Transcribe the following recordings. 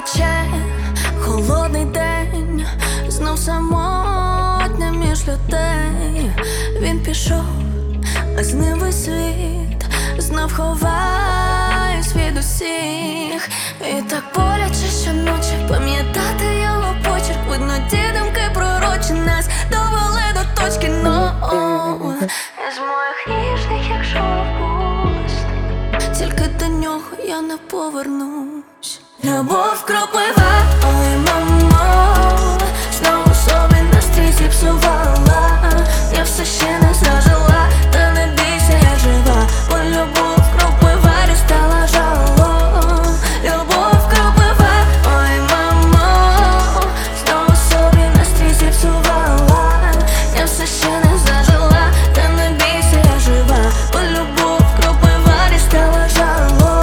тече холодний день, знов самотня між людей. Він пішов, а з ним весь світ, знов ховаюсь від усіх. І так боляче щоночі пам'ятати його почерк. Видно, ті думки пророчі нас довели до точки но. З моїх ніжних, як шовкуст, тільки до нього я не повернусь. Любов кроплива, ой, мамо, знову собі настрій зіпсувала. Я все ще не зажила, та не бійся, я жива, бо любов кроплива дістала жало. Любов кроплива, ой, мамо, знову собі настрій зіпсувала. Я все ще не зажила, та не бійся, я жива, бо любов кроплива дістала жало.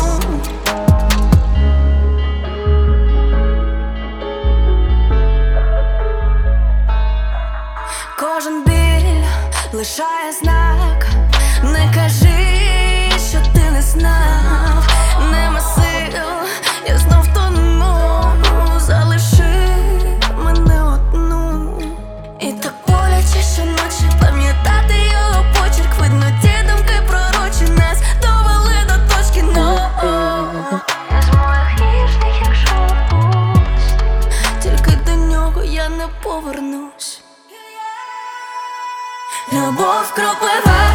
Кожен біль лишає знак. Не кажи, що ти не знав. Нема сил, я знов тону. Залиши мене одну. І так боляче щоночі пам'ятати його почерк. Видно, ті думки пророчі нас довели до точки но. Я з моїх ніжних, як шовкуст, тільки до нього я не повернусь. Любов кроплива.